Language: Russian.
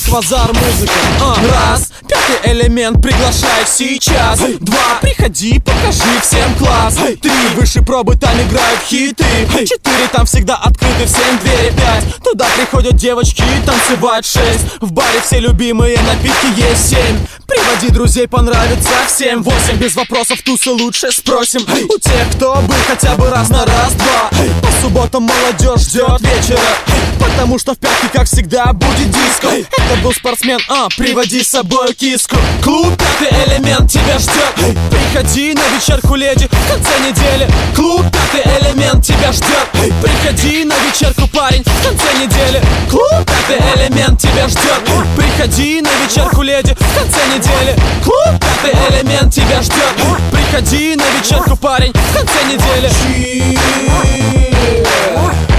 квазар музыка. Раз, пятый элемент приглашает сейчас. Два, приходи, покажи всем класс. Три, выше пробы, там играют хиты. Четыре, там всегда открыты всем двери. Пять, туда приходят девочки танцевать. Шесть, в баре все любимые напитки есть. Семь, приводи друзей, понравится всем. Восемь, без вопросов тусы лучше спросим у тех, кто был хотя бы раз на раз-два. По субботам молодежь ждет вечера, потому что в пятки, как всегда, будет диско. Это был спортсмен, приводи с собой киску. Клуб «Пятый элемент» тебя ждет. Приходи на вечерку, леди, в конце недели. Клуб «Пятый элемент» тебя ждет. Приходи на вечерку, парень, в конце недели. Клуб «Пятый элемент» тебя ждет. Приходи на вечерку, леди, в конце недели. Клуб «Пятый элемент» тебя ждет. Приходи на вечерку, парень, в конце недели.